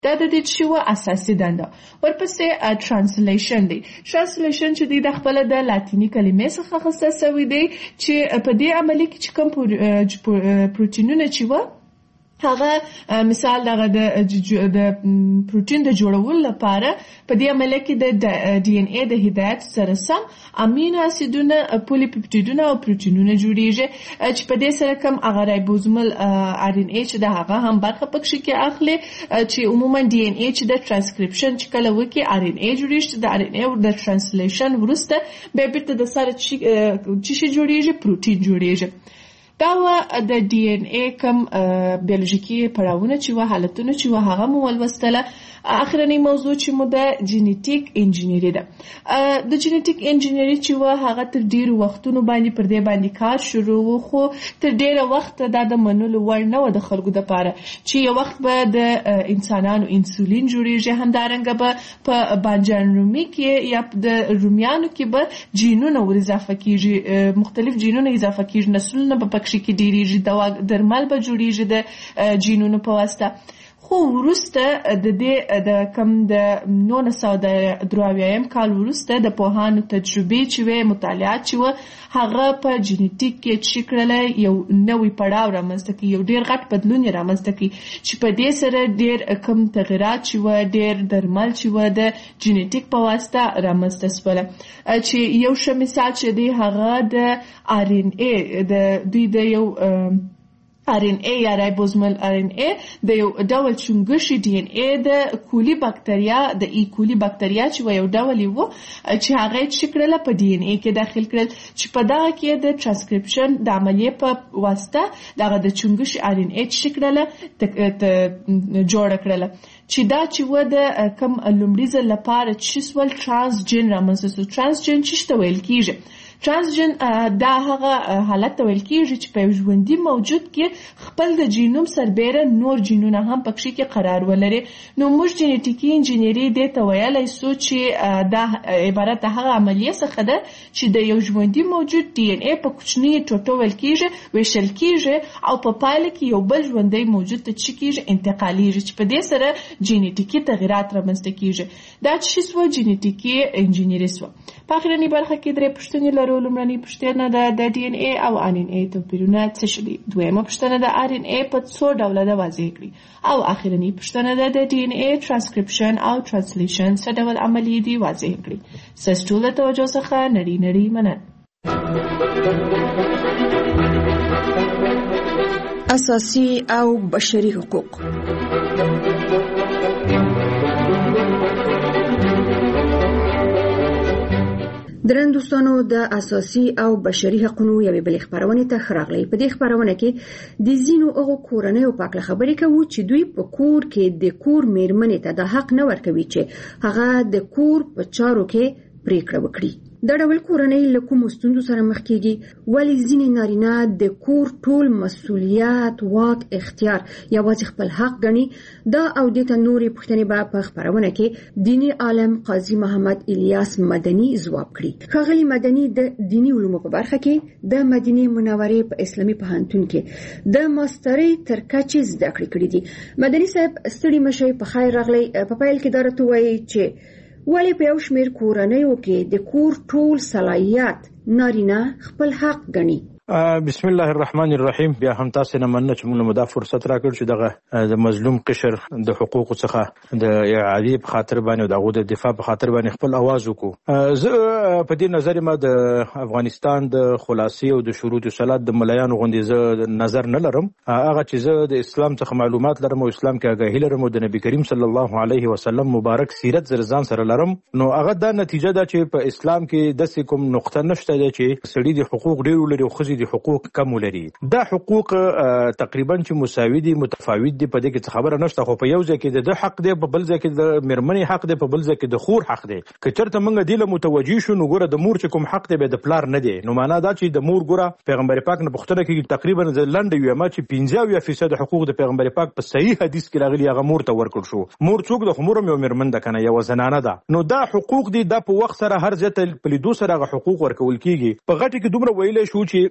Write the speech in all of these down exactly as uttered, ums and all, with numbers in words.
دا د دې شی و اساسي دنده. ورپسې ترانسلیشن دی. ترانسلیشن چې دی د خپل د لاتینی کلمې څخه اخیستل شوی دی چې په دې عملي کې چې کوم پروتینونه چې و هغه مثال دغه د د پروتین د جوړولو لپاره په دې عملي کې د ډي ان اي د هدایت سره سم امینو اسیدونه، پولی پپټیدونه او پروتینونه جوړیږي چې په دې سره کوم هغه رایبوزومل ار ان اي چې د هغه هم برخه پکې کې اخلي چې عموما ډي ان اي چې د ترانسکریپشن چې کله وکي ار ان اي جوړیږي، د ار ان اي او د ترانسلیشن وروسته به بیرته د سره چې شي جوړیږي پروتین جوړیږي. دا و د ډي ان اي کوم بیولوژیکي پړاوونه چې و حالتونه چې و هغه مو ولوستله. اخرنی موضوع چې مو د جینیټیک انجینری ده. د جینیټیک انجینری چې و هغه تر ډیرو وختونو باندې پر دې باندې کار شروع و، خو تر ډیره وخت دا د منلو وړ نه و د خلکو لپاره چې یو وخت به د انسانانو انسولین جوړیږي، همدارنګه به په بانجان رومي کې یا د رومیانو کې به جینونه ور اضافه کیږي، مختلف جینونه اضافه کیږي، نسلونه به پکې کې ډیریږي، دوا درمل به جوړیږي د جینونو په واسطه. خو وروسته د دې د کم د نولس سوه درې اویایم کال وروسته د پوهانو تجربې چې وې مطالعات چې و هغه په جینیټیک کې چې کړله یو نوی پړاو رامنځته کړي، یو ډېر غټ بدلون یې رامنځته کړي چې په دې سره ډېر کم تغیرات چې و، ډېر درمل چې و د جینیټیک په واسطه رامنځته شول. چې یو ښه مثال چې دی هغه د ار ان اي د دوی د یو ار ان اي یا رایبوزومل ار ان اي د یو ډول چونګښي ډي ان اي د کولی بکټریا د ای کولی بکټریا چې یو ډول وو چې هغه چې کړله په ډي ان اي کې داخل کړل چې په دغه کې د ترانسکریپشن د عملیې په واسطه دغه د چونګښي ار ان اي چې کړله جوړ کړله چې دا چې و د کم لومړي ځل لپاره چې سول ترانسجن رامنځته شو. ترانسجن څه ته ویل کیږي؟ ترانسجن دا هغه حالت ته ویل کیږي چې په ژوندي موجود کې خپل د جینوم سربیره نور جینونه هم پکې کې قرار ولري. نو موږ جینیټیکي انجینری دې ته ویلای سو چې دا عبارت د هغه عملیه څخه ده چې د یو ژوندي موجود ډي ان اي په کوچني ټوټو ویل کیږي، ویشل کیږي او په پایله کې یو بل ژوندي موجود ته چې کیږي انتقالیږي چې په دې سره جینیټیکي تغیرات رامنځته کیږي. دا چې سو جینیټیکي انجینری سو. په اخرنی برخه کې درې پوښتنې لرو. لومړنۍ پوښتنه ده د ډي ان اي او ار ان اي توپیرونه څه شي دي. دویمه پوښتنه د ار ان اي په څو ډوله ده واضح کړي. او اخرنی پوښتنه ده د ډي ان اي ترانسکریپشن او ترانسلیشن څه ډول عملی دي واضح کړي. ستاسو ټول توجه څخه نړۍ نړۍ مننه. اساسي او بشري حقوق. درن دوستانو د اساسي او بشري حقوقو یوې بلې خبرونه ته خراغلي. په دې خبرونه کې د زینو هغه کورنۍ په اړه خبرې کوي چې دوی په کور کې د کور میرمنې ته د حق نه ورکوي چې هغه د کور په چارو کې پریکړه وکړي. دا ډول کورنۍ له کومو ستونزو سره مخ کیږي؟ ولې ځینې نارینه د کور ټول مسؤلیت، واک، اختیار یوازې خپل حق ګڼي؟ دا او د ته نورې پوښتنې به په خبرونه کې دینی عالم قاضي محمد الیاس مدني ځواب کړي. ښاغلي مدني د دینی علومو په برخه کې د مدینه منورې په اسلامي پوهنتون کې د ماسترۍ تر کچې زده کړې کړې دي. مدني صاحب ستړي مشئ، په خیر راغلی. په پیل کې درته وایي چې ولی په یو شمیر کورنیو کې د کور ټول صلاحیت نارینه خپل حق ګڼي. بسم الله الرحمن الرحیم. بیا هم تاسو نه مننه چې موږ مدا فرصت راکړ چې دغه د مظلوم قشر د حقوقو څخه د اعادې په خاطر باندې او دغه د دفاع په خاطر باندې خپل आवाज وکړو. زه په دې نظر ما د افغانستان د خلاصي او د شروط صلات د ملایانو غوندې زه نظر نه لرم. هغه چې زه د اسلام څخه معلومات لرم او اسلام کې آگاهی لرم او د نبی کریم صلی الله علیه وسلم مبارک سیرت زرزان سره لرم، نو هغه د نتیجه ده چې په اسلام کې د کوم نقطه نشته چې سړي د حقوق ډیر لري او خزي د حقوق کم لري. دا حقوق تقریبا چې مساوي دي، متفاوت دي، په دې کې خبره نشته. خو په یو ځای کې د حق دی، په بل ځای کې د میرمنې حق دی، په بل ځای کې د خور حق دی. که چېرته موږ دې له متوجي شو نو ګوره د مور چې کوم حق دی به د پلار نه دی. نو معنا دا چې د مور ګوره پیغمبر پاک نه پوښتنه کوي تقریبا لنډ وي ما چې پنځه اویا فیصد حقوق د پیغمبر پاک په صحیح حدیث کې راغلي هغه مور ته ورکړل شو. مور څوک د خمور یو میرمن ده کنه، یو زنانه ده. نو دا حقوق دي، دا په وخت سره هر ځای ته په لیدو سره هغه حقوق ورکول کیږي. په غټي کې دومره ویلې شو چې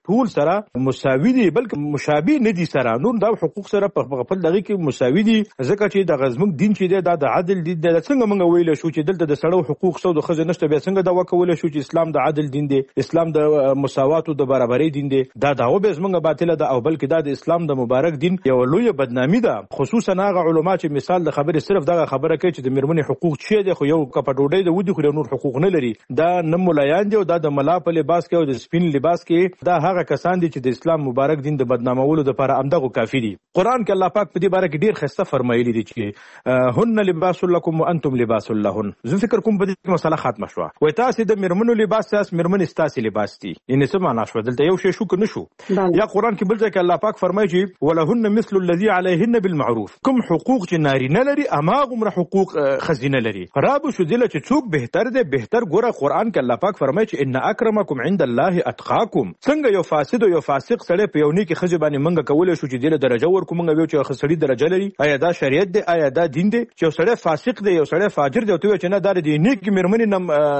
ټول سره مساوي دي بلکې مشابه نه دي سره نور دا حقوق سره په خپل دغه کې مساوي دي ځکه چې د غزمن دین چې دی دا د عدل دي د څنګه موږ ویل شو چې دلته د سړو حقوق سو د خزه نشته به څنګه دا وکول شو چې اسلام د عدل دین دی اسلام د مساوات او د برابرۍ دین دی دا دا به زمونږ باطله ده او بلکې دا د اسلام د مبارک دین یو لوی بدنامي ده خصوصا هغه علما چې مثال د خبرې صرف دغه خبره کوي چې د میرمنې حقوق چي دي خو یو کپټوډۍ د ودی خو نور حقوق نه لري دا نه مولایان دي او دا د ملا په لباس کې او د سپین لباس کې دا هغه کسان دي چې د اسلام مبارک دین د بدنامولو لپاره امدغه کافی دي قران کې الله پاک په دې باره کې ډیر خسته فرمایلی دي چې هن لباس لكم وانتم لباس لهن زه فکر کوم په دې مسله ختمه شو وای تاسو د میرمنو لباس تاسو میرمن استاسي لباس دي ان څه معنا شو دلته یو شی شو کنه شو یا قران کې بل ځای کې الله پاک فرمایي چې ولهن مثل الذي عليهن بالمعروف کوم حقوق چې نارینه لري اماغه حقوق خزینه لري رابو شو دله چې څوک بهتر دی بهتر ګوره قران کې الله پاک فرمایي چې ان اکرمکم عند الله اتقاکم څنګه یو فاسد او یو فاسق سره په یو نیکی خزه باندې منګه کول شو چې دله درجه ورکو منګه ویو چې خسړي درجه لري آیا دا شریعت دی آیا دا دین دی چې یو سړی فاسق دی یو سړی فاجر دی او ته چې نه دار دی نیک میرمنې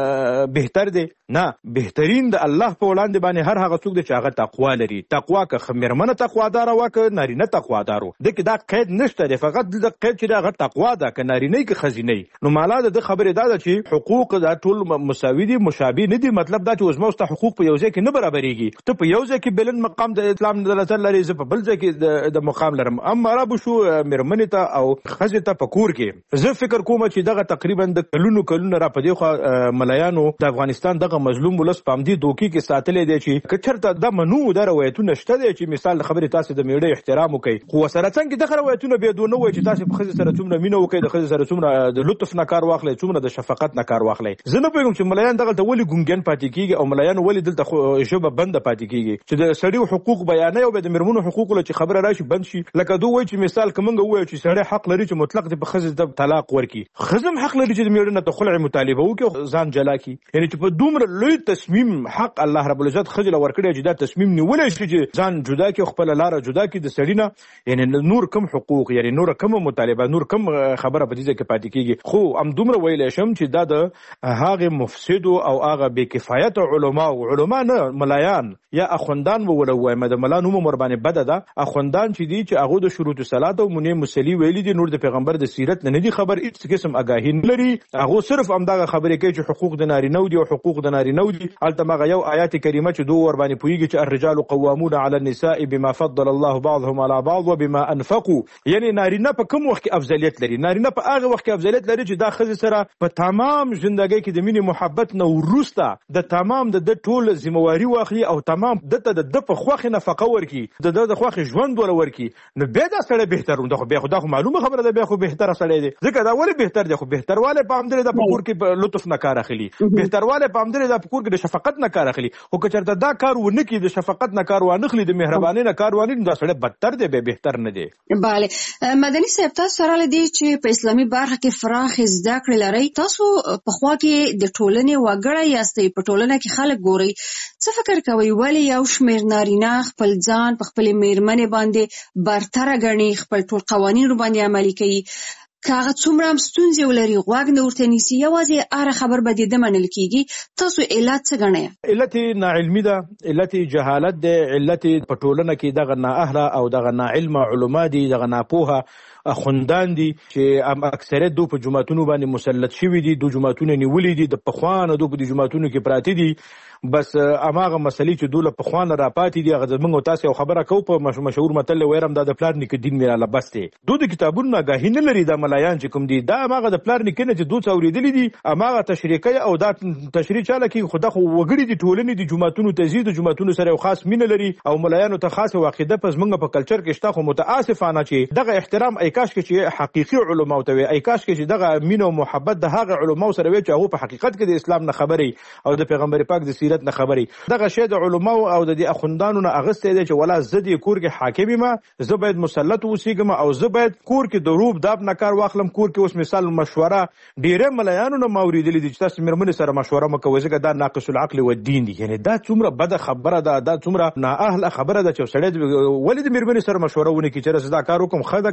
نم بهتر دی نه بهترین د الله په وړاندې باندې هر هغه څوک دی چې هغه تقوا لري تقوا که خمیرمنه تقوا دار او که نارینه تقوا دارو دغه دا قید نشته دی فقط د قید چې دا هغه تقوا ده که نارینه کې خزینه نو مالا د خبره دا ده چې حقوق دا ټول مساوي دي مشابه نه دي مطلب دا چې اوسمو ست حقوق په یو ځای کې نه برابرېږي ته په یو ځای کې بلند مقام د اسلام د الله لري زه په بل ځای کې د مقام لرم اما رب شو میرمنې ته او خزه ته پکور کې زه فکر کوم چې دغه تقریبا د کلونو کلونو را پدې خو ملایانو د افغانستان دغه مظلوم ولس پامدي دوکي کې ساتلې دي چې کچرته د منو د روایتونه شته دي چې مثال خبره تاسو د میړې احترام وکي خو سره څنګه د روایتونه به دونه وای چې تاسو په خزه سره څومره مینه وکي د خزه سره څومره د لطف نه کار واخلي څومره د شفقت نه کار واخلي زه نه پوهیږم چې ملایان دغه ته ولي ګونګن پاتې کیږي او ملایان ولي دلته شوبه بند پاتې کیږي چې د سړیو حقوق بیانې او د مرمنو حقوق له چې خبره راشي بند شي لکه دوی وای چې مثال کومنګ وای چې سړی حق لري چې مطلق د خزه د طلاق ورکي خزم حق لري چې میړه نه ته خلع مطالبه وکي ځان جلا کی یعنی چې په دومره لوی تصمیم حق الله رب العزت خزل ورکړي چې دا تصمیم نیولای شي چې ځان جدا کی خپل لار جدا کی د سړی نه یعنی نور کم حقوق یعنی نور کم مطالبه نور کم خبره په دې کې پاتې کیږي خو ام دومره ویلې شم چې دا د هغه مفسد او هغه بے کفایت علما او علما نه ملایان یا اخوندان وره وای مده ملانو مر باندې بد ده اخوندان چې دي چې هغه د شروط صلات او منی مسلی ویلي دي نور د پیغمبر د سیرت نه دي خبر هیڅ قسم آگاهی لري هغه صرف امداغه خبرې کوي چې حقوق د نارینه دي او حقوق د نارینه دي البته یو آیات کریمه چې دوه ور باندې پویږي چې الرجال قوامون على النساء بما فضل الله بعضهم على بعض وبما انفقوا یعنی نارینه په کوم وخت کې افضلیت لري نارینه په هغه وخت کې افضلیت لري چې دا خزه سره په تمام ژوندۍ کې د مینې محبت نه ورسته د تمام د ټول ذمہواری واخلي او تمام دته د په خوخه نفقه ورکي د د خوخه ژوند ور ورکي نو به دا سره بهتر ده خو به خدا خو معلومه خبره ده به خو بهتر سره دی ځکه دا ولی بهتر دی خو بهترواله په امدره د پکور کې لطف نه کار اخلي بهترواله په امدره د پکور کې د شفقت نه کار اخلي او که چرته دا کار ونه کی د شفقت نه کار ونه اخلي د مهرباني نه کار ونه دا سره بدتر دی به بهتر نه دی bale مدني صاحب تاسو سره لدی چې په اسلامي برخه کې فراخ زده کړې لري تاسو په خوا کې د ټولنې وګړی یاستئ په ټولنه کې خلک ګوري څه فکر کوي ولی یو شمیر نارینه خپل ځان په خپل میرمنې باندې برتر غني خپل ټول قوانین باندې عملي کوي کاغه څومره ستونزې ولري غوږ نه ورته نیسي یوازې اره خبر به دې منل کیږي تاسو علت څه غنئ علت ناعلمي ده علت جهالت ده علت په ټولنه کې دغه نه اهله او دغه نه علم علما دي دغه نه پوهه خوندان دي چې اکثریت دو په جماعتونو باندې مسلط شوي دي دو جماعتونه نیولې دي د پخوانه دو په جماعتونو کې پراته دي بس اماغه مسلې چې دوله پخوانه را پاتې دي هغه موږ تاسو خبره کو په مشهور متل ويرم د پلار نیک دین میراله بس دي دو د کتابونو آگاهی نه لري د ملایان چې کوم دي دا اماغه د پلار نیک نه چې دوه اوریدلې دي اماغه تشریکي او دا تشریح چاله کې خدا خو وګړي دي ټولنې دي جماعتونو تزيد جماعتونو سره خاص مینه لري او ملایانو ته خاصه واقعده پس موږ په کلچر کې شته خو متاسفانه چې دغه احترام ایکاش کې چې حقيقي علماء ته وي ایکاش کې چې دغه مینه او محبت د هغه علماء سره وي چې هغه په حقیقت کې د اسلام نه خبري او د پیغمبر پاک د سیرت نه خبري دغه شی د علماء او د دې اخوندانو نه اغسته دي چې ولا زدي کور کې حاکم ما زه باید مسلط اوسېږم او زه باید کور کې دروب داب نه کار واخلم کور کې اوس مثال مشوره ډیره ملایانو نه موریدلې دي چې تاسو مرمن سره مشوره مکوي ځکه دا ناقص العقل و الدين دي یعنی دا څومره بد خبره ده دا څومره نه اهل خبره ده چې سړی ولې د مرمن سره مشوره ونه کی چې زدا کار وکم خدا که خنه ده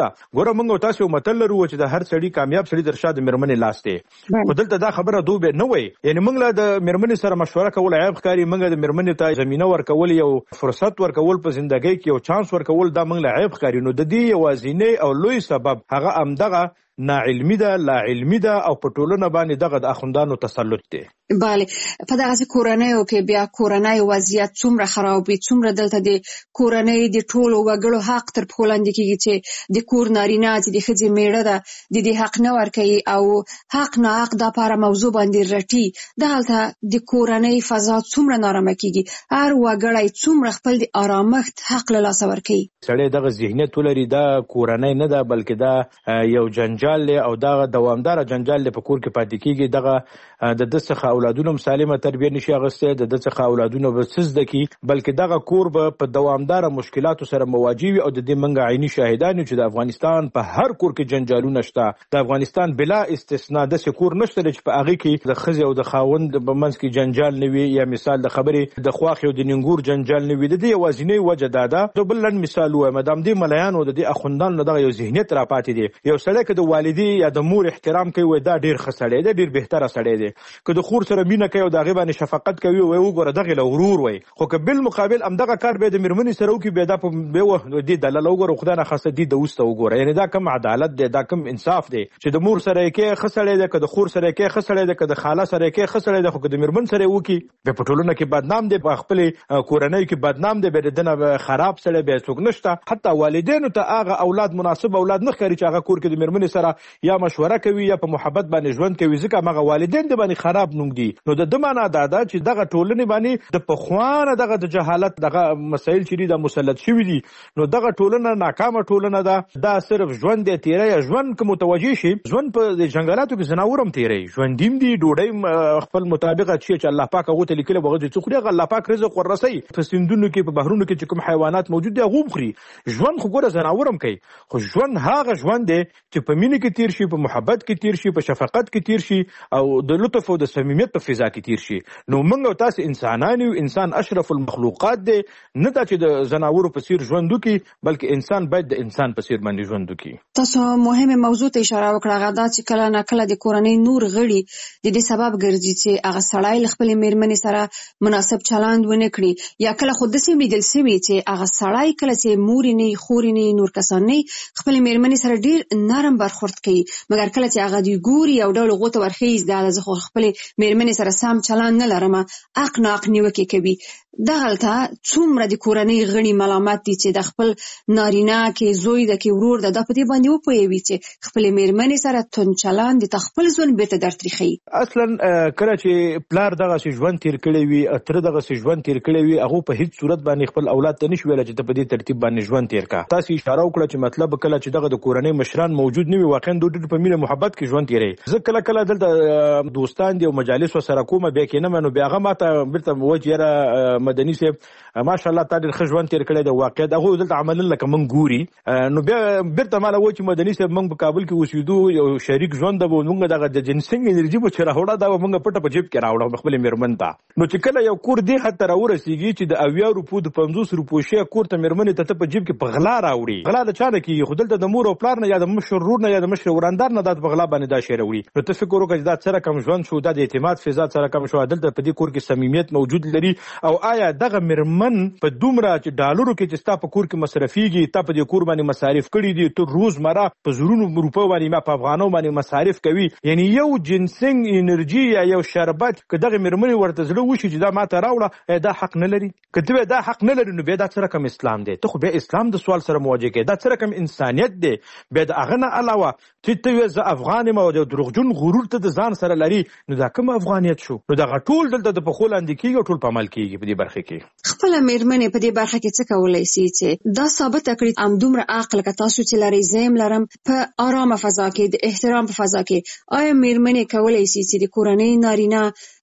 ګوره موږ تاسو متل لرو چې د هر سړي کامیاب سړي تر شا د میرمنې لاس دی خو دلته دا خبره دوی نه وای یعنی موږ له د میرمنې سره مشوره کول عیب ښکاري موږ د میرمنې ته زمينه ورکول یو فرصت ورکول په ژوندۍ کې یو چانس ورکول دا موږ له عیب ښکاري نو د دې یوازینی او لوی سبب هغه امدغه ناعلمي ده لا علمي ده او په ټولنه باندې دغه د اخوندانو تسلط دی. بله په دغه کورنیو کې بیا کورنۍ وضعیت څومره خراب وي څومره دلته د کورنۍ د ټولو وګړو حق تر پښو لاندې کیږي چې د کور نارینه چې د ښځې میړه ده د دې حق نه ورکوي او حق نه حق د لپاره موضوع باندې رټي دلته د کورنۍ فضا څومره نارامه کیږي هر وګړی څومره خپل د آرامښت حق له لاسه ورکوي. سړی دغه ذهنیت ولري دا کورنۍ نه ده بلکې دا یو جنجال او دا دوامدار جنجال په کور کې پاتې کیږي دغه د د څخه اولادونو سالمه تربیه نشي اغسته د د څخه اولادونو بسز دکی بلکې دغه کور په دوامدار مشکلاتو سره مواجه وي او د دې منګه عیني شاهدان چې د افغانستان په هر کور کې جنجالونه شته د افغانستان بلا استثناء د سکور نشته چې په هغه کې د خزي او د خاوند په منځ کې جنجال نه وي یا مثال د خبرې د خواخ او د ننګور جنجال نه وي د دې وازینې وجه دادا د بلن مثال و مدام دې مليان او د دې اخوندان دغه یو ذهنیت را پاتې دي یو سړی کې د والدي یا د مور احترام کوي دا ډیر خسړی دی ډیر بهتره سړی دی که د خور سره مینه کوي او د غیبانه شفقت کوي او وګوره دغه له غرور وي خو که بل مقابل امدغه کار به د میرمنې سره وکي به دا په به د دلاله وګوره خدای نه خاصه دي د وسته وګوره یعنی دا کم عدالت دی دا کم انصاف دی چې د مور سره کې خسړی دی که د خور سره کې خسړی دی که د خاله سره کې خسړی دی خو که د میرمن سره وکي به په ټولنه کې بدنام دی په خپل کورنۍ کې بدنام دی به دنه خراب سره به څوک نشته حتی والدینو ته هغه اولاد مناسب اولاد نه خري چې هغه کور کې د میرمنې سره یا مشوره کوي یا په محبت باندې ژوند کوي ځکه هغه والدین د باندې خراب نوم دي نو د دمانه دادا چې دغه ټولنې باندې د پخوانه دغه د جهالت دغه مسایل چې د مسلط شوی دي نو دغه ټولنه ناکامه ټولنه ده دا صرف ژوند دی تیرې ژوند کوم متوجي شي ژوند په جنگلاتو کې زناورم تیرې ژوند دیم دی ډوډۍ خپل مطابق چې الله پاک هغه ته لیکل بغه چې خوري الله پاک رزق ورسي په سندونو کې په بحرونو کې چې کوم حیوانات موجود دي غوم خوري ژوند خو ګوره زناورم کوي خو ژوند هغه ژوند دی چې په مینه کې تیر شي په محبت کې تیر شي په شفقت کې تیر شي او د لطف او د صمیمیت په فضا کې تیر شي نو موږ او تاسو انسانان یو انسان اشرف المخلوقات دی نه دا چې د زناورو په څیر ژوند وکي بلکې انسان باید د انسان په څیر باندې ژوند وکي. تاسو مهمه موضوع ته اشاره وکړه غدا چې کله نه کله د کورنۍ نور غړي د دې سبب ګرځي چې هغه سړی خپل میرمنې سره مناسب چلند ونه کړي یا کله خود سیمې لیدل سوي چې هغه سړی کله چې مور نه خور نه نور کسان نه خپل میرمنې سره ډیر نرم برخورد کوي مګر کله چې هغه دی ګوري او ډول غوته ورخیز د زه خپل میرمنې سره سم چلند نه لرم اق ناق نیوکه کوي دغلته څومره د کورنۍ غړي ملامت دي چې د خپل نارینه کې زوی د کې ورور د په دې باندې وپوي چې خپل میرمنې سره تون چلند د خپل ژوند بیرته درتريخي اصلا کله چې پلار دغه ژوند تیر کړی وي اتر دغه ژوند تیر کړی وي هغه په هیڅ صورت باندې خپل اولاد ته نشویل چې په دې ترتیب باندې ژوند تیر کا تاسو اشاره وکړه چې مطلب کله چې دغه د کورنۍ مشران موجود نه وي واقعا د ډېر په مینه محبت کې ژوند تیری زه کله کله دلته دوستان دي او مجالس سره کومه به کې نه منو بیا هغه ماته برته وجهره مدني سي ماشاءالله تعالی ښه ژوند تیر کړی د واقع دغه دلته عمل لکه من ګوري نو بیا برته مال و چې مدني سي موږ په کابل کې اوسېدو یو شریک ژوند د موږ دغه د جنسنګ انرژي په چر هوړه دا موږ پټه په جیب کې راوړو خپل میرمن ته نو چې کله یو کور دی حتی راورسیږي چې د اویا روپو د پنځوس روپو شی کور ته میرمن ته په جیب کې په غلا راوړي غلا د چانه کې خو دلته د مور او پلار نه یا د مشر رور نه یا د مشر وراندار نه د بغلا باندې دا شی راوړي نو ته فکر وکړه دا سره کم ژوند شو د اعتماد فضا سره کم شو دلته په دې کور کې صمیمیت موجود لري او آیا دغه میرمن په دومره چې ډالرو کې چې ستا په کور کې مصرفيږي ته په دې کور باندې مصارف کړي دي ته روزمره په زرونو روپو باندې ما په افغانو باندې مصارف کوي یعنی یو جنسنګ انرژي یا یو شربت که دغه میرمن ورته زړه وشي چې دا ماته راوړه دا حق نه لري کته دا حق نه لري نو به دا سره کم اسلام دی ته خو به اسلام د سوال سره مواجه کې دا سره کم انسانيت دی به د اغه نه علاوه چې ته ز افغان مو د دروغجن غرور ته د ځان سره لري نو دا کوم افغانیت شو نو دا ټول دلته د په خولاند کېږي ټول په عمل کېږي په دې برخه کې خپل میرمنې په دې برخه کې څه کولای شي چې دا ثابت کړي ام دومره عقل که تاسو چې لري زم لرم په آرامه فضا کې د احترام په فضا کې آیا میرمنې کولای شي چې د کورنۍ نارینه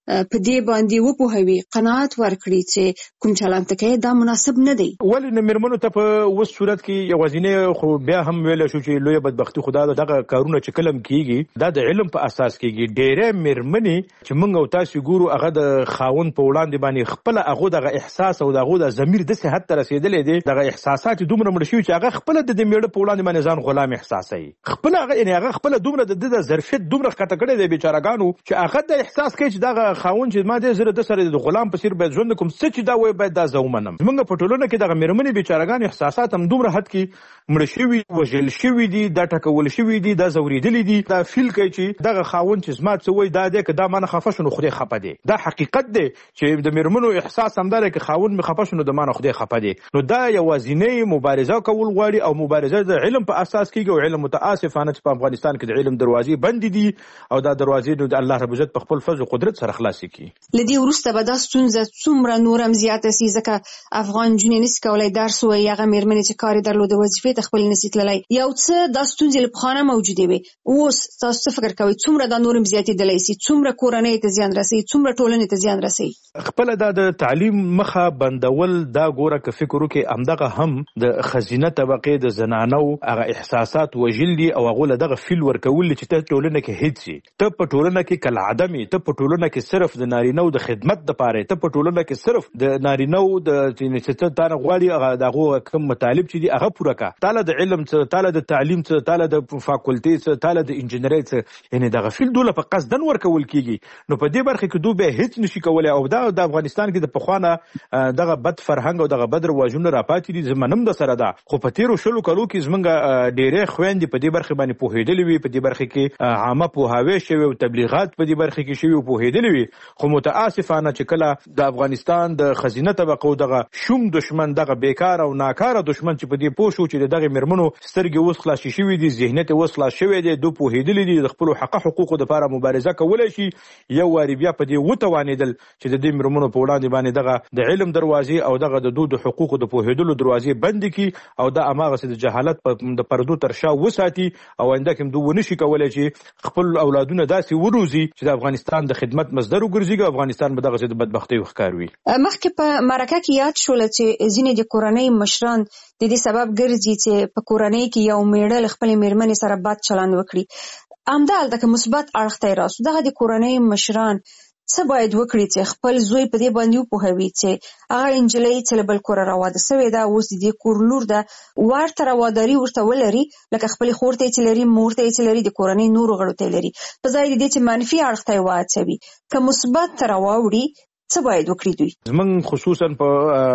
په دې باندې وپوهوي، قناعت ورکړي چې کوم چلند ته کوي دا مناسب نه دی. ولې نه مېرمنو ته په اوس صورت کې یوازینی خو بیا هم ویلی شو چې لویه بدبختي خو دا ده دغه کارونه چې کله هم کېږي دا د علم په اساس کېږي. ډېری مېرمنې چې موږ او تاسو ګورو هغه د خاوند په وړاندې باندې خپله هغو دغه احساس او د هغو د ضمیر داسې حد ته رسېدلی دی، دغه احساسات یې دومره مړه شوي چې هغه خپله د دې مېړه په وړاندې باندې ځان غلام احساسوي. خپله هغه یعنې هغه خپله دومره د ده د ظرفیت دومره ښکته کړی دی بېچارهګانو چې هغه د احساس کوي چې دغه خاوند چې ما دی زه د ده سره د غلام په څېر باید ژوند وکړم، څه چې دا وایي باید دا زه ومنم. زموږ په ټولنه کې دغه مېرمنې بېچارهګانې احساسات هم دومره حد کې مړه شوي، وژل شوي دي، دا ټکول شوي دي، دا ځورېدلي دي، دا فیل کوي چې دغه خاوند چې زما څه وایي دا دی که دا مانه خفه شو نو خدای خفه دی. دا حقیقت دی چې د مېرمنو احساس همدا دی که خاوند مې خفه شو نو د مانه خدای خفه دی. نو دا یوازینۍ مبارزه کول غواړي او مبارزه د علم په اساس کېږي او علم متاسفانه چې په افغانستان کې د علم دروازې بندې دي او دا دروازې نو د الله رب عزت په خپل فضل او قدرت سره خلاصې کړي. له دې وروسته به دا ستونزه څومره نور هم زیاته سي ځکه افغان نجونې نسي کولی درس ووایي، هغه مېرمنې چې کار یې درلوده وظیفې ته خپلې نسي تللی. یو څه دا ستونزې له پخوا نه موجودې وې، اوس تاسو څه فکر کوئ څومره دا نور هم زیاتېدلی سي، څومره کورنۍ ته زیان رسوي، څومره ټولنې ته زیان رسوي؟ خپله دا د تعلیم مخه بندول دا ګوره که فکر وکړې همدغه هم د ښځینه طبقې د زنانو هغه احساسات وژل دي او هغو له دغه فیل ورکول چې ته ټولنه کې هېڅ سي، ته په ټولنه کې کالعدم یې، ته په ټولنه کې صرف د نارینهو د خدمت دپاره یې، ته په ټولنه کې صرف د نارینهو د چې ته تا نه غواړي هغه د هغو کوم مطالب چې دي هغه پوره کړه، تاله د علم څه، تاله د تعلیم څه، تاله د فاکولټۍ څه، تاله د انجینرۍ څه، یعنې دغه فیل دوله په قصدن ورکول کېږي. نو په دې برخه کې دوی بیا هېڅ نشي کولی او دا د افغانستان کې د پخوا نه دغه بد فرهنګ او دغه بد رواجونه راپاتې دي. زه منم د سره ده، خو په تېرو شلو کلو کې زموږ ډېرې خویندې په دې برخې باندې پوهېدلې وي، په دې برخه کې عامه پوهاوی شوی او تبلیغات په دې برخه کې شوي او پوهېدلې وي. خو متاسفانه چې کله د افغانستان د ښځینه طبقو دغه شوم دشمن، دغه بیکار او ناکاره دشمن چې په دې پوه شو چې د دغې مېرمنو سترګې اوس خلاصې شوي دي، ذهنیت یې اوس خلاص شوی دی، دوی پوهېدلي دي د خپلو حقه حقوقو دپاره مبارزه کولی شي، یو وارې بیا په دې وتوانېدل چې د دې مېرمنو په وړاندې باندې دغه د علم دروازې او دغه د دوی د حقوقو د پوهېدلو دروازې بندې کړي او دا هماغسې د جهالت د پردو تر شا وساتي او آینده کې هم دوی ونشي کولی چې خپل اولادونه داسې وروزي چې د افغانستان د خدمت مصدر وګرځېږي، افغانستان به دغسې د بدبختۍ ښکار وي. مخکې په مرکه کې یاد شوله چې ځینې د کورنۍ مشران د دې سبب ګرځي چې په کورنۍ کې یو میړه له خپلې مېرمنې سره بد چلند وکړي. همدا هلته که مثبت اړخ ته یې راسو، دغه د کورنۍ مشران څه باید وکړي چې خپل زوی په دې باندې وپوهوي چې هغه نجلۍ چې له بل کوره راواده سوې ده، اوس د دې کور لور ده، ورته رواداري ورته ولري لکه خپلې خور ته یې چې لري، مور ته یې چې لري، د کورنۍ نورو غړو ته یې لري، په ځای د دې چې منفي اړخ ته یې واچوي. که مثبت ته راواوړي څه باید وکړي دوی؟ زمونږ خصوصا په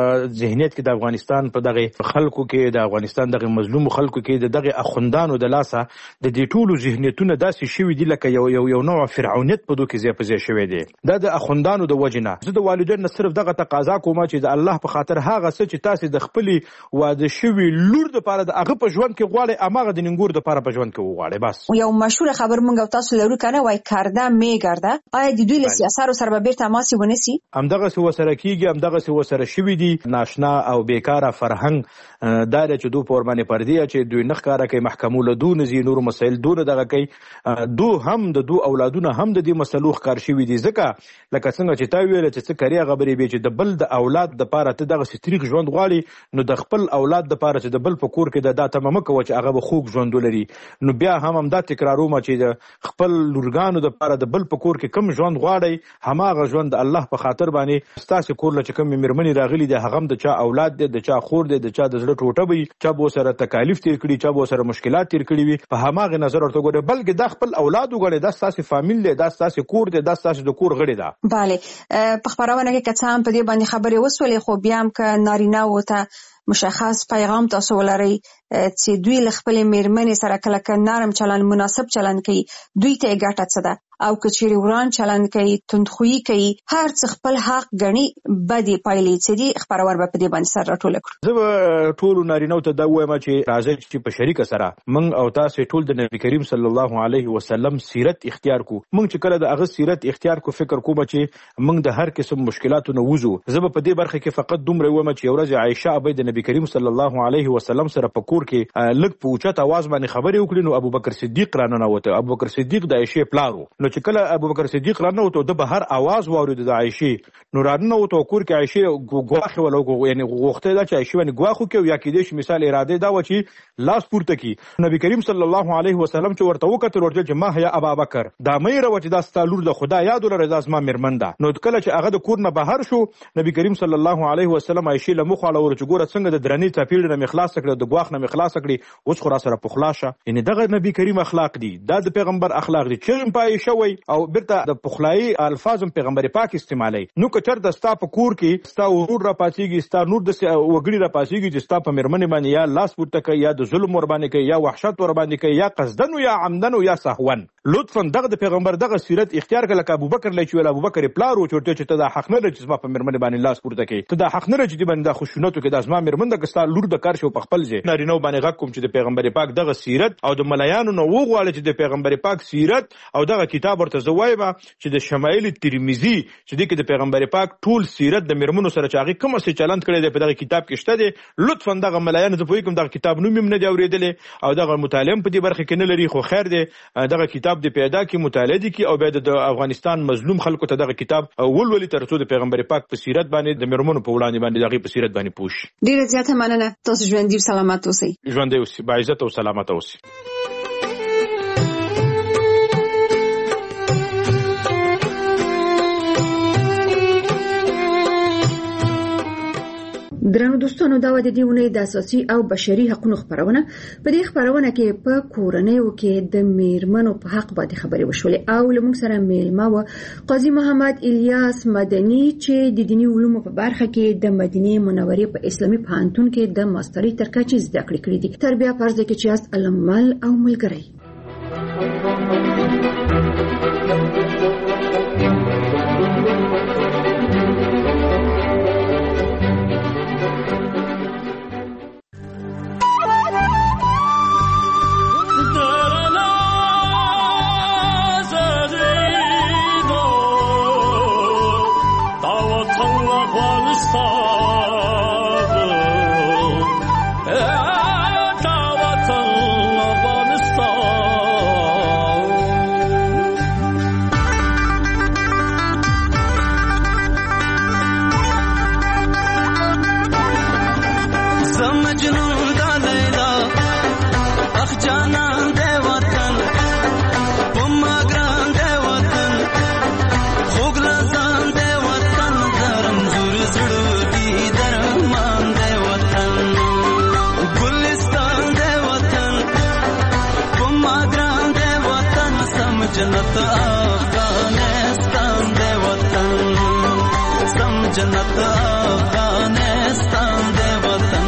ذهنیت کې د افغانستان په دغه خلکو کې، د افغانستان دغه مظلومو خلکو کې د دغه اخوندانو د لاسه د دې ټولو ذهنیتونه داسې شوي دي لکه یو یو یو نوع فرعونیت په دوی کې ځای په ځای شوی دی. دا د اخوندانو د وجې نه زه د والدینو نه صرف دغه تقاضا کوم چې د الله په خاطر هغه څه چې تاسې د خپلې واده شوي لور دپاره د هغه په ژوند کې غواړئ هماغه د ننګور دپاره په ژوند کې وغواړئ. بس یو مشهوره خبر موږ او تاسو لرو که نه، وایي کرده میګرده. آیا د دوی له سیاسارو سره به بیرته تماس ونیسي؟ همدغسې ورسره کېږي، همدغسې ورسره شوي دي. ناشنا او بیکاره فرهنګ دا دی چې دوی په ورباندې پردې چې دوی نه ښکاره کوي، محکمو له دوی نه ځي، نورو مسایل دونه دغه کوي، دو هم د دو اولادونه هم د دې مسلو ښکار شوي دي. ځکه لکه څنګه چې تا ویله چې څه کرې خبرې بې چې د بل د اولاد دپاره ته دغسې تریخ ژوند غواړي، نو د خپل اولاد دپاره چې د بل په کور کې د دا تمه مه کوه چې هغه به خوږ ژوند ولري. نو بیا هم همدا تکرارومه چې د خپل لورګانو دپاره د بل په کور کې کم ژوند غواړئ، هماغه ژوند د الله په خاطر باندې ستاسې کور له چې کومې مېرمنې راغلي دي هغه هم د چا اولاد دی، د چا خور دی، د چا د زړه ټوټه به وي، چا به ورسره تکالیف تېر کړي، چا به ورسره مشکلات تېر کړي وي، په هماغې نظر ورته وګورئ. بلکې دا خپل اولاد وګڼئ، دا ستاسې فامیل دی، دا ستاسې کور دی، دا ستاسې د کور غړي ده. بله، په خپرونه کې که څه هم په دې باندې خبرې وسولې، خو بیا هم که نارینه‌وو ته مشخص پیغام تاسو ولرئ چې دوی له خپلې مېرمنې سره کله که نرم چلند، مناسب چلند کوي، دوی ته یې ګټه څه ده، او که چیرې وران چلند کوي، تندخویي کوي، هر څه خپل حق ګڼي، بدې پایلې څه دي، خپرونه به په دې باندې سر راټوله کړو. زه به ټولو نارینه‌وو ته دا ووایم چې راځئ چې په شریکه سره موږ او تاسې ټول د نبي کریم صلی الله علیه وسلم سیرت اختیار کړو. موږ چې کله د هغه سیرت اختیار کړو، فکر کوم چې موږ د هر قسم مشکلاتو نه وځو. زه به په دې برخه کې فقط دومره ووایم چې یو ورځ عایشه ابی د نبی کریم صلی الله علیه وسلم سره په کور کې لږ په اوچت आवाज باندې خبرې وکړي نو ابوبکر صدیق راننوته. ابوبکر صدیق د عائشې پلارو نو چې کله ابوبکر صدیق راننوته د بهر आवाज واورید د عائشې نو راننوته کور کې عائشې ګواخ ولو یعنی غوښته دا چې عائشې باندې ګواخو کې یا کې دې مثال اراده دا و چې لاس پورته کی. نبی کریم صلی الله علیه وسلم چې ورته وکړ ورته چې ما هيا ابابکر دا مې راوچ دا ستالور د خدا یاد ولر د اسما مرمنده. نو کله چې هغه د کور نه بهر شو نبی کریم صلی الله علیه وسلم عائشې له مخ اړه ورته ګوره څنګه د درنی تپیل نه مخلاص کړ د ګواخ نه مخلاص کړي اوس خو را سره پخلاشه. یعنی دغه نبی کریم اخلاق دي دا د پیغمبر اخلاق دي چې پای شوی او برته د پخلای الفاظ پیغمبر پاک استعمالي. نو کچر د ستا په کور کې ستا ورور را پاسيږي ستا نور د وګړي را پاسيږي چې ستا په مرمنه باندې یا لاس پورته کوي یا د ظلم ور باندې کوي یا وحشت ور باندې کوي یا قصدن یا عمدن یا سهوا. لطفا دغه د پیغمبر دغه سیرت اختیار کړه ک ابوبکر لچ ویل ابوبکر پلارو چورته چې ته د حق نه چې ما په مرمنه باندې لاس پورته کوي ته د حق نه چې دی باندې خوشونتو کې د اسما مرمنه کستا لور د کار شو په خپل ځای نارینو باندې غږ کوم چې د پیغمبر پاک دغه سیرت او د ملایانو نو وغواړي چې د پیغمبر پاک سیرت او دغه کتاب ورته زوایبه چې د شمائل ترمذی چې د پیغمبر پاک ټول سیرت د مرمنو سره چاغي کوم څه چلند کړي د په دغه کتاب کې شته دي. لطفا دغه ملایانو ته پوي کوم دغه کتاب نوم هم نه دی اوریدلې او دغه مطالعه په دې برخه کې نه لري خو خیر دی دغه کتاب دی پیدا کی مطالعه دي کی او به د افغانستان مظلوم خلکو ته دغه کتاب ولولي ترڅو د پیغمبر پاک په سیرت باندې د مرمنو په وړاندې باندې دغه په سیرت باندې پوښ. ډیره زیاته مننه. تاسو ژوند دي سلامت اوسئ. ژوند دي اوسئ با عزت او سلامت اوسئ. درنو دوستانو دا د دې ونې د اساسي او بشري حقوقو خبرونه په دې خبرونه کې په کورنیو کې د میرمنو په حق باندې خبرې وشولې او لمونږ سره میلمه و قاضي محمد الیاس مدني چې د دینی علومو په برخه کې د مدینه منورې په اسلامي پوهنتون کې د ماسترۍ تر کچې زده کړې کړې دي. تربیه پرځ کې چې است علمل او ملګری जन्नत अफगानिस्तान दे वतन सम जन्नत अफगानिस्तान दे वतन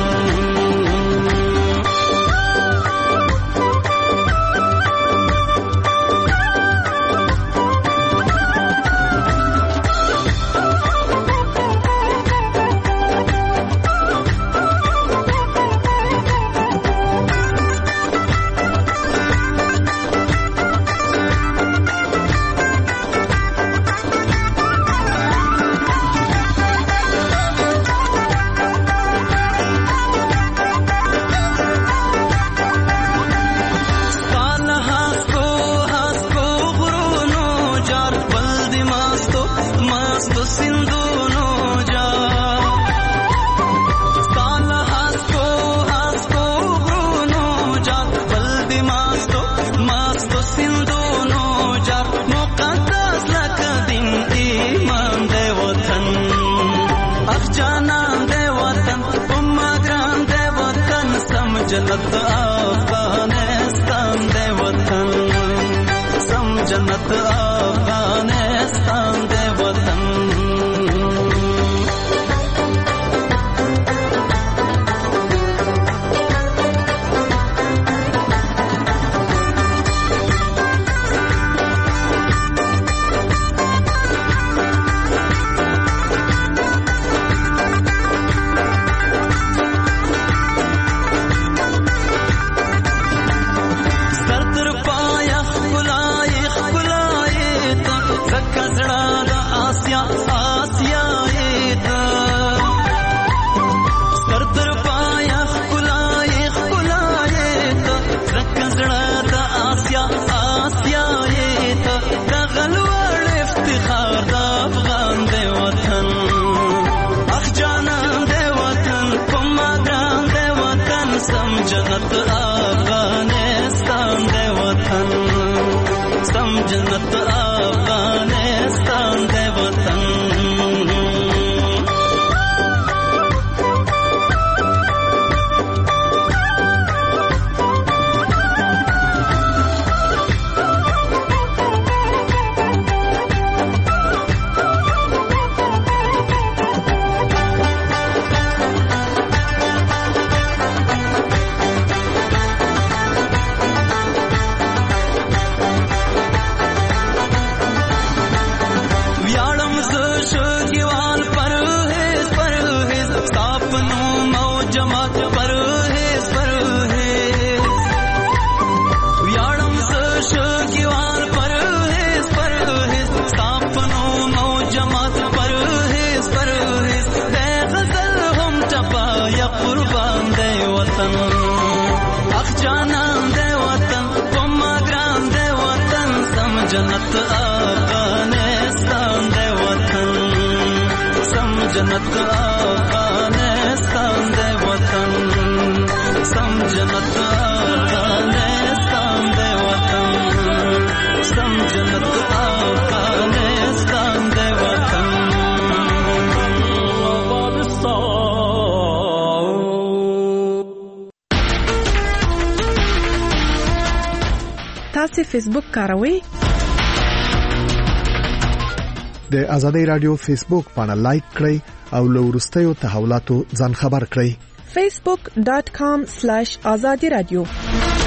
जन्नत अफगानिस्तान दे वतन सम जन्नत अफगानिस्तान दे वतन सम जन्नत अफगानिस्तान दे वतन जन्नत अफगानिस्तान दे वतन सम जन्नत अफगानिस्तान दे वतन सम जन्नत अफगानिस्तान दे वतन सम जन्नत अफगानिस्तान दे वतन تاسو فیسبوک کاروئ؟ د آزادۍ رادیو فیسبوک باندې لایک کړئ او له وروستیو تحولاتو ځان خبر کړئ. facebook dot com slash azadi radio